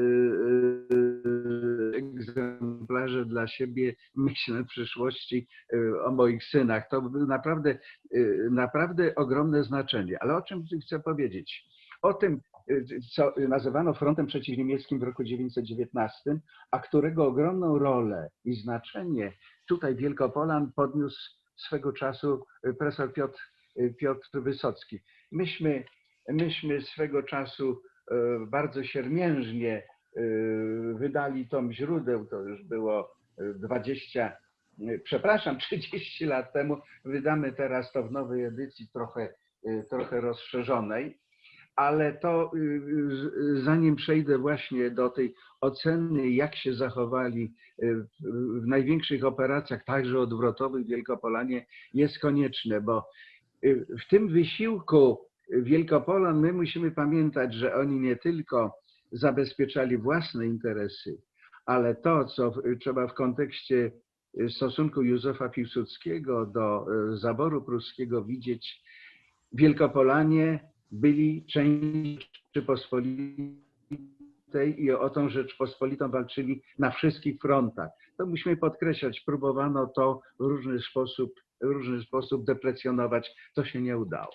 egzemplarze dla siebie, myślę w przyszłości o moich synach. To było naprawdę ogromne znaczenie. Ale o czym chcę powiedzieć? O tym, co nazywano frontem przeciwniemieckim w roku 1919, a którego ogromną rolę i znaczenie tutaj Wielkopolan podniósł swego czasu profesor Piotr Wysocki. Myśmy swego czasu bardzo siermiężnie wydali tom źródeł, to już było 30 lat temu. Wydamy teraz to w nowej edycji trochę rozszerzonej. Ale to zanim przejdę właśnie do tej oceny, jak się zachowali w największych operacjach, także odwrotowych w Wielkopolanie, jest konieczne, bo w tym wysiłku Wielkopolan my musimy pamiętać, że oni nie tylko zabezpieczali własne interesy, ale to, co trzeba w kontekście stosunku Józefa Piłsudskiego do zaboru pruskiego widzieć, Wielkopolanie byli częścią Rzeczypospolitej i o tą Rzeczpospolitą walczyli na wszystkich frontach. To musimy podkreślać. Próbowano to w różny sposób deprecjonować. To się nie udało.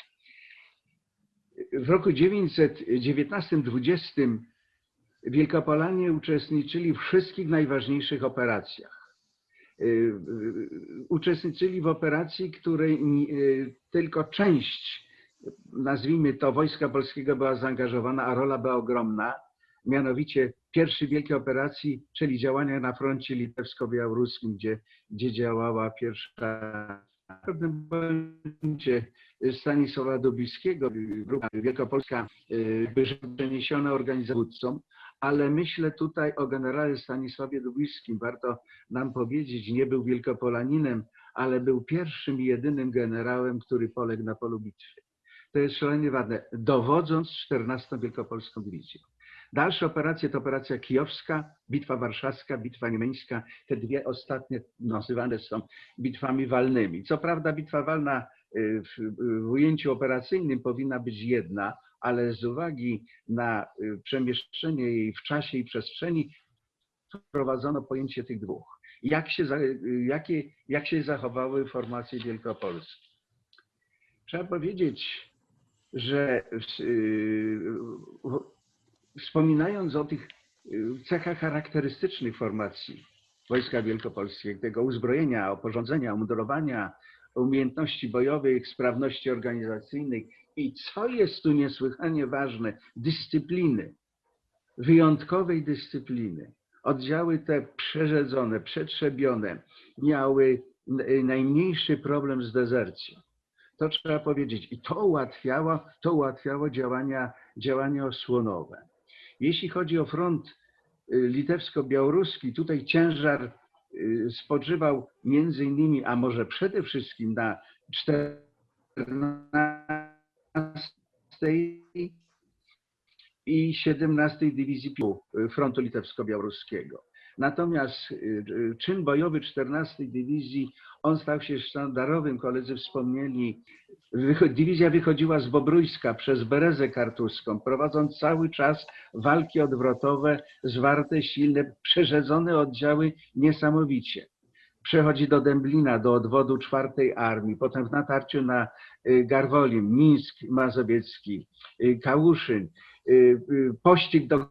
W roku 1919-20 Wielkopolanie uczestniczyli w wszystkich najważniejszych operacjach. Uczestniczyli w operacji, której tylko część, nazwijmy to, Wojska Polskiego była zaangażowana, a rola była ogromna. Mianowicie pierwszej wielkiej operacji, czyli działania na froncie litewsko-białoruskim, gdzie działała pierwsza w pewnym momencie Stanisława Dubiskiego, grupa wielkopolska, przeniesiona organizacją, ale myślę tutaj o generale Stanisławie Dubiskim. Warto nam powiedzieć, nie był Wielkopolaninem, ale był pierwszym i jedynym generałem, który poległ na polu bitwy. To jest szalenie ważne, dowodząc 14. Wielkopolską Dywizją. Dalsze operacje to operacja kijowska, Bitwa Warszawska, Bitwa Niemeńska. Te dwie ostatnie nazywane są bitwami walnymi. Co prawda Bitwa walna w ujęciu operacyjnym powinna być jedna, ale z uwagi na przemieszczenie jej w czasie i przestrzeni wprowadzono pojęcie tych dwóch. Jak się zachowały formacje wielkopolskie? Trzeba powiedzieć, że wspominając o tych cechach charakterystycznych formacji Wojska Wielkopolskiego, tego uzbrojenia, oporządzenia, umundurowania, umiejętności bojowych, sprawności organizacyjnej i co jest tu niesłychanie ważne, dyscypliny. wyjątkowej dyscypliny. Oddziały te przerzedzone, przetrzebione miały najmniejszy problem z dezercją. To trzeba powiedzieć. I to ułatwiało działania osłonowe. Jeśli chodzi o front litewsko-białoruski, tutaj ciężar spoczywał między innymi, a może przede wszystkim na 14 i 17 Dywizji Frontu Litewsko-Białoruskiego. Natomiast czyn bojowy 14 Dywizji, on stał się sztandarowym, koledzy wspomnieli. Dywizja wychodziła z Bobrójska przez Berezę Kartuską, prowadząc cały czas walki odwrotowe, zwarte, silne, przerzedzone oddziały niesamowicie. Przechodzi do Dęblina, do odwodu 4 Armii, potem w natarciu na Garwolim, Mińsk Mazowiecki, Kałuszyn, pościg do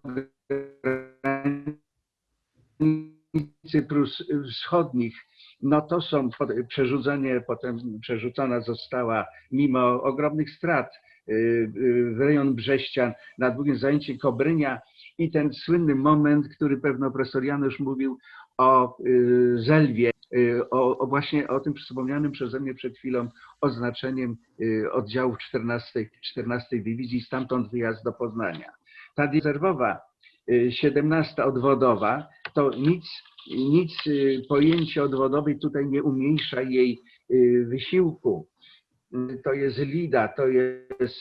granicy Prus Wschodnich. No to są potem przerzucona została mimo ogromnych strat w rejon Brześcian, na drugim zajęcie Kobrynia i ten słynny moment, który pewno profesor Janusz mówił o Zelwie, właśnie o tym wspomnianym przeze mnie przed chwilą oznaczeniem oddziałów 14 Dywizji, stamtąd wyjazd do Poznania. Ta rezerwowa 17 odwodowa, to nic pojęcie odwodowej tutaj nie umniejsza jej wysiłku. To jest Lida, to jest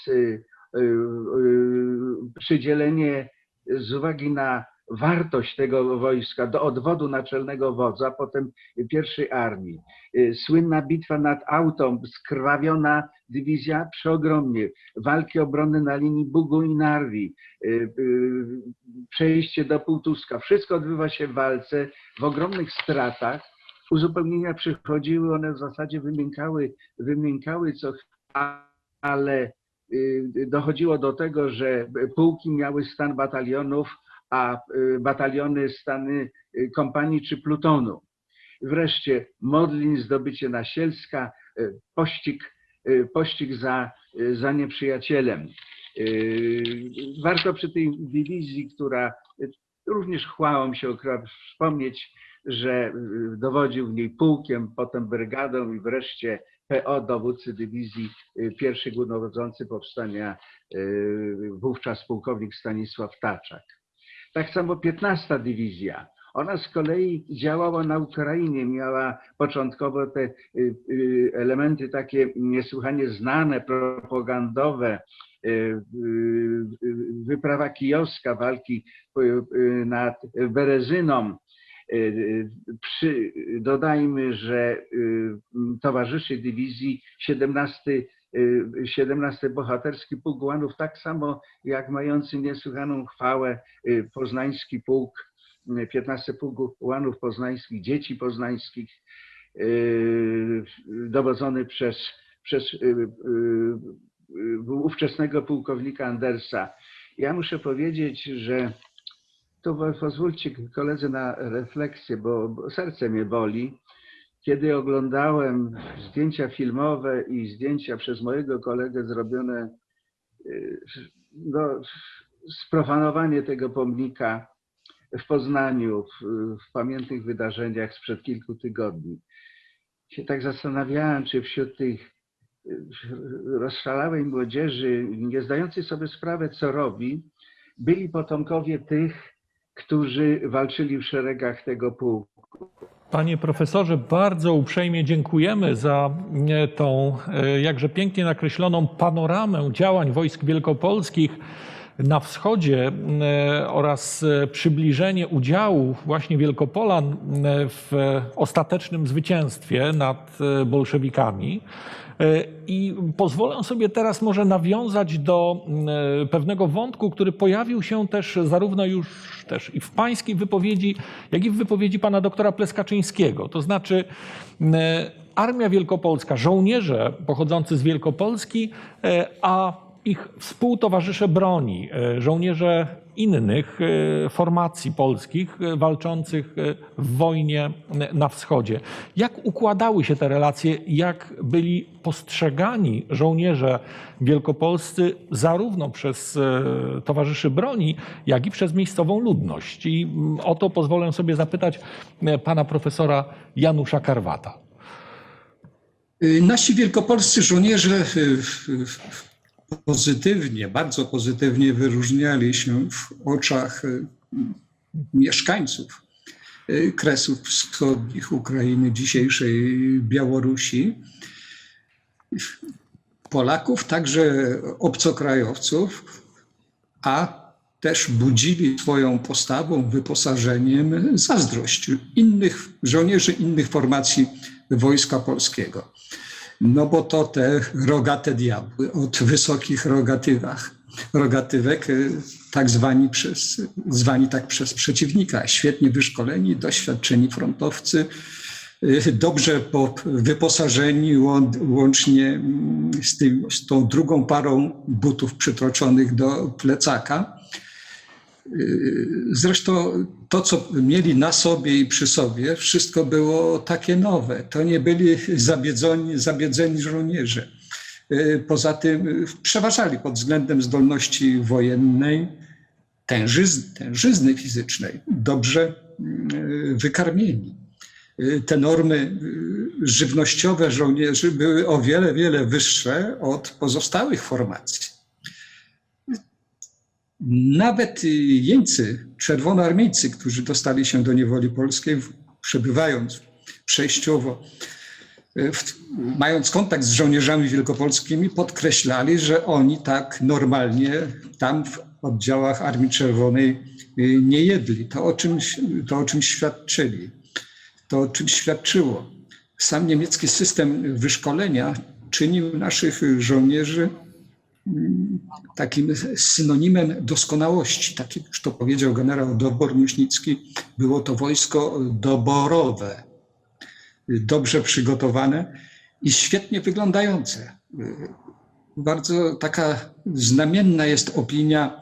przydzielenie z uwagi na wartość tego wojska do odwodu naczelnego wodza, potem I Armii. Słynna bitwa nad Autą, skrwawiona dywizja przeogromnie, walki obronne na linii Bugu i Narwi, przejście do Półtuska. Wszystko odbywa się w walce, w ogromnych stratach. Uzupełnienia przychodziły, one w zasadzie wymiękały co, ale dochodziło do tego, że pułki miały stan batalionów, a bataliony stany kompanii czy plutonu. Wreszcie Modlin, zdobycie Nasielska, pościg za nieprzyjacielem. Warto przy tej dywizji, która również chwałą się okradł, wspomnieć, że dowodził w niej pułkiem, potem brygadą i wreszcie PO, dowódcy dywizji, pierwszy głównodowodzący powstania, wówczas pułkownik Stanisław Taczak. Tak samo 15 Dywizja. Ona z kolei działała na Ukrainie, miała początkowo te elementy takie niesłychanie znane, propagandowe, wyprawa kijowska, walki nad Berezyną. Dodajmy, że towarzyszy dywizji 17 Bohaterski Pułk Ułanów, tak samo jak mający niesłychaną chwałę Poznański Pułk, 15 Pułk Ułanów Poznańskich, Dzieci Poznańskich, dowodzony przez ówczesnego pułkownika Andersa. Ja muszę powiedzieć, że to pozwólcie koledzy na refleksję, bo serce mnie boli. Kiedy oglądałem zdjęcia filmowe i zdjęcia przez mojego kolegę zrobione, sprofanowanie tego pomnika w Poznaniu, w pamiętnych wydarzeniach sprzed kilku tygodni, się tak zastanawiałem, czy wśród tych rozszalałej młodzieży, nie zdającej sobie sprawy, co robi, byli potomkowie tych, którzy walczyli w szeregach tego pułku. Panie profesorze, bardzo uprzejmie dziękujemy za tą jakże pięknie nakreśloną panoramę działań wojsk wielkopolskich na wschodzie oraz przybliżenie udziału właśnie Wielkopolan w ostatecznym zwycięstwie nad bolszewikami. I pozwolę sobie teraz może nawiązać do pewnego wątku, który pojawił się też zarówno już też i w pańskiej wypowiedzi, jak i w wypowiedzi pana doktora Pleskaczyńskiego. To znaczy Armia Wielkopolska, żołnierze pochodzący z Wielkopolski, a ich współtowarzysze broni, żołnierze innych formacji polskich walczących w wojnie na wschodzie. Jak układały się te relacje, jak byli postrzegani żołnierze wielkopolscy zarówno przez towarzyszy broni, jak i przez miejscową ludność? I o to pozwolę sobie zapytać pana profesora Janusza Karwata. Nasi wielkopolscy żołnierze pozytywnie, bardzo pozytywnie wyróżniali się w oczach mieszkańców Kresów Wschodnich Ukrainy, dzisiejszej Białorusi, Polaków, także obcokrajowców, a też budzili swoją postawą, wyposażeniem zazdrość innych żołnierzy innych formacji Wojska Polskiego. No bo to te rogate diabły od wysokich rogatywek, tak zwani tak przez przeciwnika, świetnie wyszkoleni, doświadczeni frontowcy, dobrze wyposażeni łącznie z tą drugą parą butów przytroczonych do plecaka. Zresztą to, co mieli na sobie i przy sobie, wszystko było takie nowe. To nie byli zabiedzeni żołnierze. Poza tym przeważali pod względem zdolności wojennej, tężyzny fizycznej, dobrze wykarmieni. Te normy żywnościowe żołnierzy były o wiele, wiele wyższe od pozostałych formacji. Nawet jeńcy, czerwonoarmijcy, którzy dostali się do niewoli polskiej, przebywając przejściowo, mając kontakt z żołnierzami wielkopolskimi, podkreślali, że oni tak normalnie tam w oddziałach Armii Czerwonej nie jedli. To o czym świadczyli. To o czym świadczyło. Sam niemiecki system wyszkolenia czynił naszych żołnierzy takim synonimem doskonałości. Tak jak już to powiedział generał Dobor-Muśnicki, było to wojsko doborowe, dobrze przygotowane i świetnie wyglądające. Bardzo taka znamienna jest opinia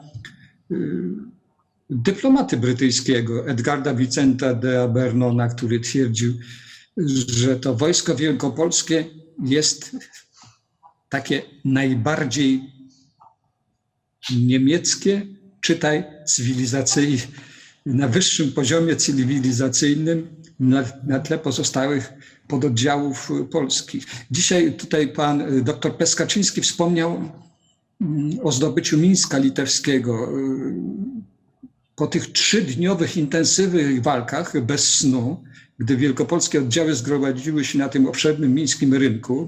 dyplomaty brytyjskiego Edgarda Vicenta de Abernona, który twierdził, że to wojsko wielkopolskie jest takie najbardziej niemieckie, czytaj cywilizacyjne, na wyższym poziomie cywilizacyjnym na tle pozostałych pododdziałów polskich. Dzisiaj tutaj pan dr Peskaczyński wspomniał o zdobyciu Mińska litewskiego. Po tych 3-dniowych intensywnych walkach bez snu, gdy wielkopolskie oddziały zgromadziły się na tym obszernym mińskim rynku,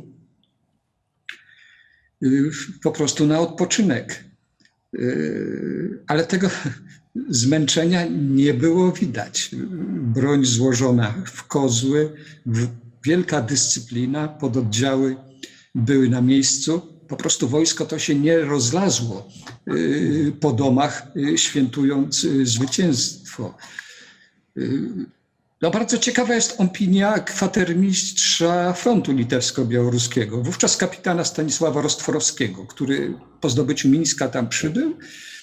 po prostu na odpoczynek. Ale tego zmęczenia nie było widać. Broń złożona w kozły, wielka dyscyplina, pododdziały były na miejscu. Po prostu wojsko to się nie rozlazło po domach, świętując zwycięstwo. No bardzo ciekawa jest opinia kwatermistrza frontu litewsko-białoruskiego, wówczas kapitana Stanisława Rostworowskiego, który po zdobyciu Mińska tam przybył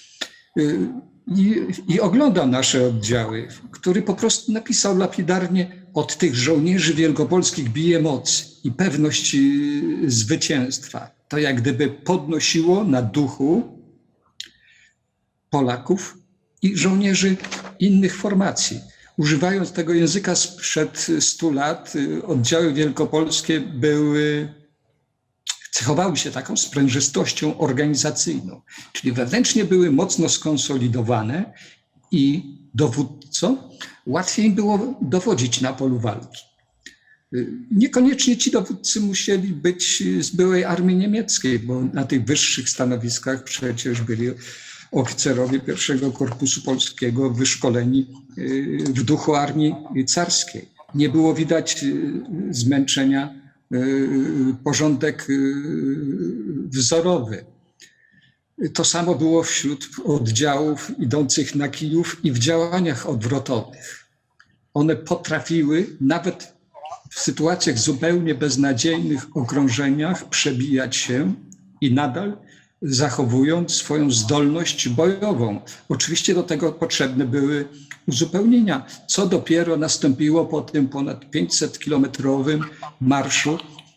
i oglądał nasze oddziały, który po prostu napisał lapidarnie: od tych żołnierzy wielkopolskich bije moc i pewność zwycięstwa. To jak gdyby podnosiło na duchu Polaków i żołnierzy innych formacji. Używając tego języka sprzed 100 lat, oddziały wielkopolskie cechowały się taką sprężystością organizacyjną, czyli wewnętrznie były mocno skonsolidowane i dowódcom łatwiej było dowodzić na polu walki. Niekoniecznie ci dowódcy musieli być z byłej armii niemieckiej, bo na tych wyższych stanowiskach przecież byli oficerowie I Korpusu Polskiego wyszkoleni w duchu armii carskiej. Nie było widać zmęczenia, porządek wzorowy. To samo było wśród oddziałów idących na Kijów i w działaniach odwrotowych. One potrafiły nawet w sytuacjach zupełnie beznadziejnych, okrążeniach przebijać się i nadal zachowując swoją zdolność bojową. Oczywiście do tego potrzebne były uzupełnienia, co dopiero nastąpiło po tym ponad 500-kilometrowym marszu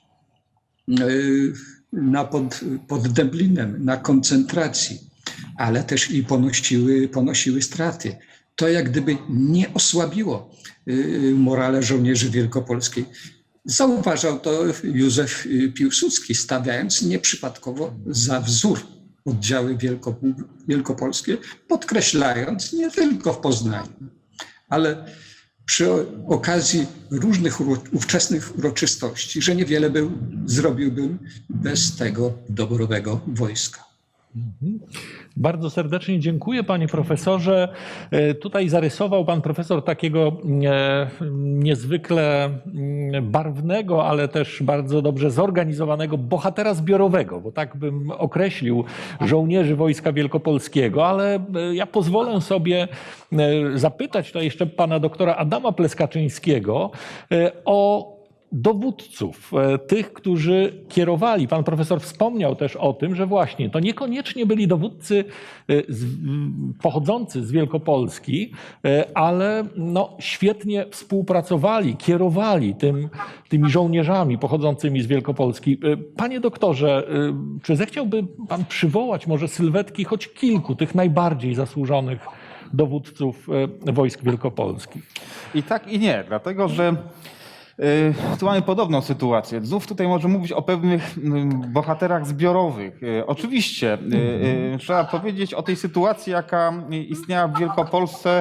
pod Dęblinem, na koncentracji, ale też i ponosiły straty. To jak gdyby nie osłabiło morale żołnierzy wielkopolskiej. Zauważał to Józef Piłsudski, stawiając nieprzypadkowo za wzór oddziały wielkopolskie, podkreślając nie tylko w Poznaniu, ale przy okazji różnych ówczesnych uroczystości, że niewiele zrobiłbym bez tego doborowego wojska. Bardzo serdecznie dziękuję, panie profesorze. Tutaj zarysował pan profesor takiego niezwykle barwnego, ale też bardzo dobrze zorganizowanego bohatera zbiorowego, bo tak bym określił żołnierzy Wojska Wielkopolskiego, ale ja pozwolę sobie zapytać tutaj jeszcze pana doktora Adama Pleskaczyńskiego o dowódców, tych, którzy kierowali. Pan profesor wspomniał też o tym, że właśnie to niekoniecznie byli dowódcy pochodzący z Wielkopolski, ale no, świetnie współpracowali, kierowali tymi żołnierzami pochodzącymi z Wielkopolski. Panie doktorze, czy zechciałby pan przywołać może sylwetki choć kilku tych najbardziej zasłużonych dowódców wojsk wielkopolskich? I tak i nie, dlatego że tu mamy podobną sytuację. Znów tutaj może mówić o pewnych bohaterach zbiorowych. Oczywiście trzeba powiedzieć o tej sytuacji, jaka istniała w Wielkopolsce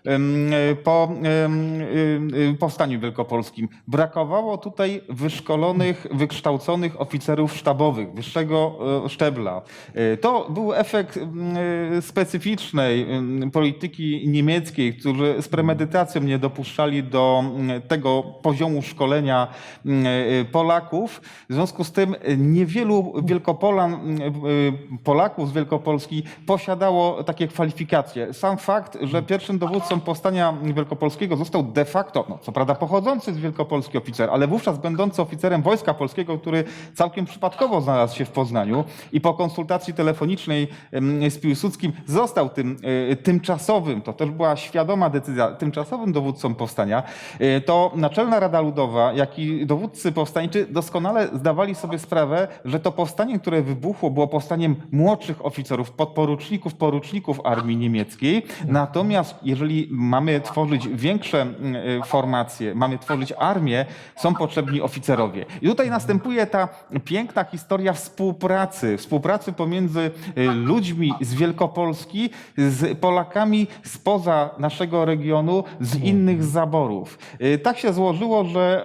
po powstaniu wielkopolskim. Brakowało tutaj wyszkolonych, wykształconych oficerów sztabowych, wyższego szczebla. To był efekt specyficznej polityki niemieckiej, którzy z premedytacją nie dopuszczali do tego poziomu szkolenia Polaków. W związku z tym niewielu Wielkopolan, Polaków z Wielkopolski posiadało takie kwalifikacje. Sam fakt, że pierwszym dowódcą powstania wielkopolskiego został de facto, no, co prawda pochodzący z Wielkopolski oficer, ale wówczas będący oficerem Wojska Polskiego, który całkiem przypadkowo znalazł się w Poznaniu i po konsultacji telefonicznej z Piłsudskim został tym tymczasowym, to też była świadoma decyzja, tymczasowym dowódcą powstania, to Naczelna Rada Ludowa, jak i dowódcy powstańczy doskonale zdawali sobie sprawę, że to powstanie, które wybuchło, było powstaniem młodszych oficerów, podporuczników, poruczników armii niemieckiej. Natomiast jeżeli mamy tworzyć większe formacje, mamy tworzyć armię, są potrzebni oficerowie. I tutaj następuje ta piękna historia współpracy pomiędzy ludźmi z Wielkopolski, z Polakami spoza naszego regionu, z innych zaborów. Tak się złożyło, że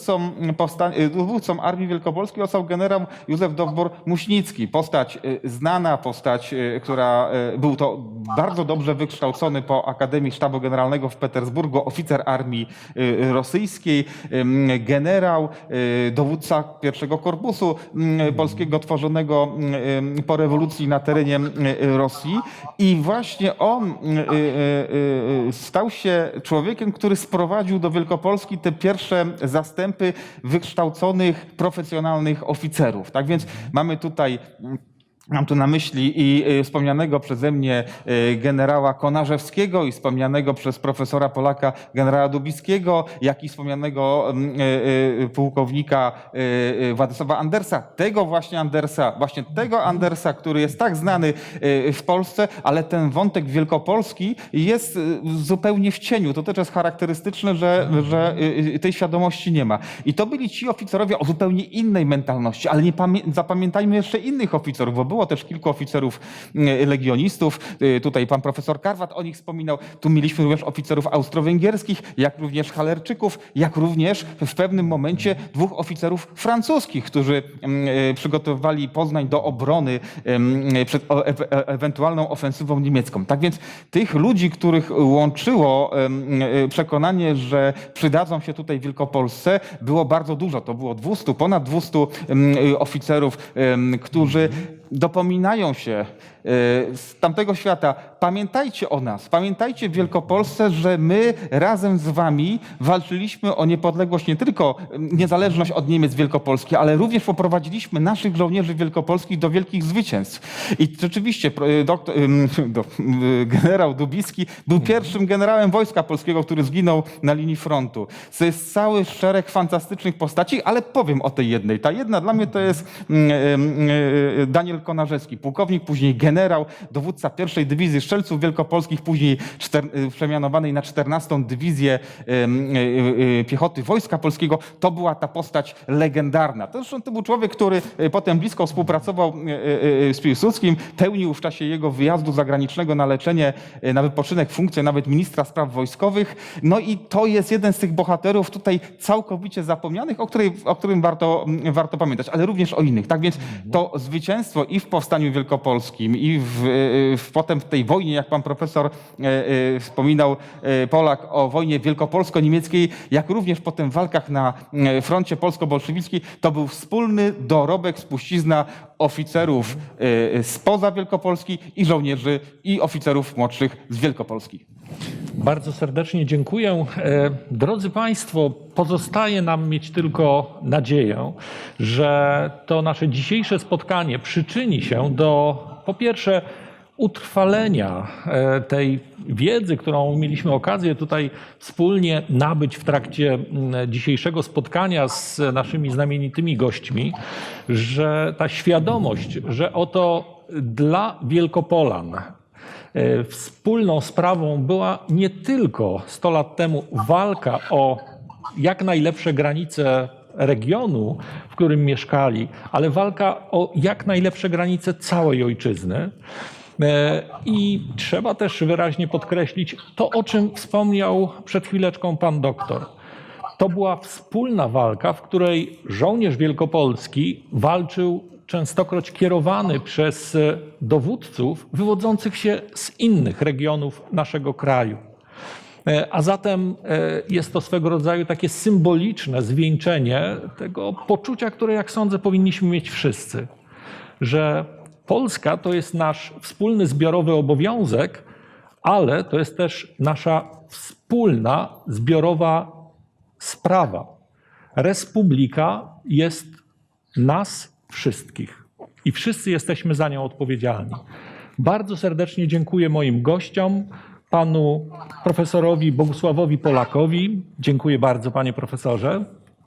dowódcą Armii Wielkopolskiej został generał Józef Dowbor-Muśnicki. Postać znana, postać, która był to bardzo dobrze wykształcony po Akademii Sztabu Generalnego w Petersburgu, oficer armii rosyjskiej, generał, dowódca pierwszego korpusu polskiego tworzonego po rewolucji na terenie Rosji. I właśnie on stał się człowiekiem, który sprowadził do Wielkopolski te pierwsze zastępy wykształconych, profesjonalnych oficerów. Tak więc mamy tutaj, mam tu na myśli i wspomnianego przeze mnie generała Konarzewskiego i wspomnianego przez profesora Polaka generała Dubickiego, jak i wspomnianego pułkownika Władysława Andersa. Tego Andersa, który jest tak znany w Polsce, ale ten wątek wielkopolski jest zupełnie w cieniu. To też jest charakterystyczne, że tej świadomości nie ma. I to byli ci oficerowie o zupełnie innej mentalności, ale nie zapamiętajmy jeszcze innych oficerów, bo było też kilku oficerów legionistów. Tutaj pan profesor Karwat o nich wspominał. Tu mieliśmy również oficerów austro-węgierskich, jak również Halerczyków, jak również w pewnym momencie dwóch oficerów francuskich, którzy przygotowywali Poznań do obrony przed ewentualną ofensywą niemiecką. Tak więc tych ludzi, których łączyło przekonanie, że przydadzą się tutaj Wielkopolsce, było bardzo dużo. To było ponad 200 oficerów, którzy dopominają się z tamtego świata, pamiętajcie o nas, pamiętajcie w Wielkopolsce, że my razem z wami walczyliśmy o niepodległość, nie tylko niezależność od Niemiec Wielkopolski, ale również poprowadziliśmy naszych żołnierzy wielkopolskich do wielkich zwycięstw. I rzeczywiście generał Dubicki był pierwszym generałem Wojska Polskiego, który zginął na linii frontu. To jest cały szereg fantastycznych postaci, ale powiem o tej jednej. Ta jedna dla mnie to jest Daniel Konarzewski, pułkownik, później generał, dowódca pierwszej Dywizji Strzelców Wielkopolskich, później przemianowanej na 14. Dywizję Piechoty Wojska Polskiego. To była ta postać legendarna. To był człowiek, który potem blisko współpracował z Piłsudskim, pełnił w czasie jego wyjazdu zagranicznego na leczenie, na wypoczynek funkcję nawet ministra spraw wojskowych. No i to jest jeden z tych bohaterów tutaj całkowicie zapomnianych, o którym warto pamiętać, ale również o innych. Tak więc to zwycięstwo i w Powstaniu Wielkopolskim, i potem w tej wojnie, jak pan profesor wspominał, Polak, o wojnie wielkopolsko-niemieckiej, jak również potem w walkach na froncie polsko-bolszewickiej, to był wspólny dorobek, spuścizna oficerów spoza Wielkopolski i żołnierzy i oficerów młodszych z Wielkopolski. Bardzo serdecznie dziękuję. Drodzy Państwo, pozostaje nam mieć tylko nadzieję, że to nasze dzisiejsze spotkanie przyczyni się do, po pierwsze, utrwalenia tej wiedzy, którą mieliśmy okazję tutaj wspólnie nabyć w trakcie dzisiejszego spotkania z naszymi znamienitymi gośćmi, że ta świadomość, że oto dla Wielkopolan wspólną sprawą była nie tylko 100 lat temu walka o jak najlepsze granice regionu, w którym mieszkali, ale walka o jak najlepsze granice całej ojczyzny. I trzeba też wyraźnie podkreślić to, o czym wspomniał przed chwileczką pan doktor. To była wspólna walka, w której żołnierz wielkopolski walczył częstokroć kierowany przez dowódców wywodzących się z innych regionów naszego kraju. A zatem jest to swego rodzaju takie symboliczne zwieńczenie tego poczucia, które, jak sądzę, powinniśmy mieć wszyscy, że Polska to jest nasz wspólny zbiorowy obowiązek, ale to jest też nasza wspólna zbiorowa sprawa. Republika jest nas wszystkich i wszyscy jesteśmy za nią odpowiedzialni. Bardzo serdecznie dziękuję moim gościom, panu profesorowi Bogusławowi Polakowi. Dziękuję bardzo, panie profesorze.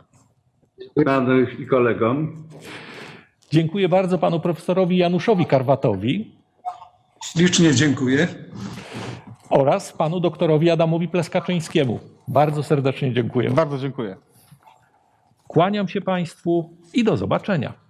Panu i kolegom. Dziękuję bardzo panu profesorowi Januszowi Karwatowi. Ślicznie dziękuję. Oraz panu doktorowi Adamowi Pleskaczyńskiemu. Bardzo serdecznie dziękuję. Bardzo dziękuję. Kłaniam się państwu i do zobaczenia.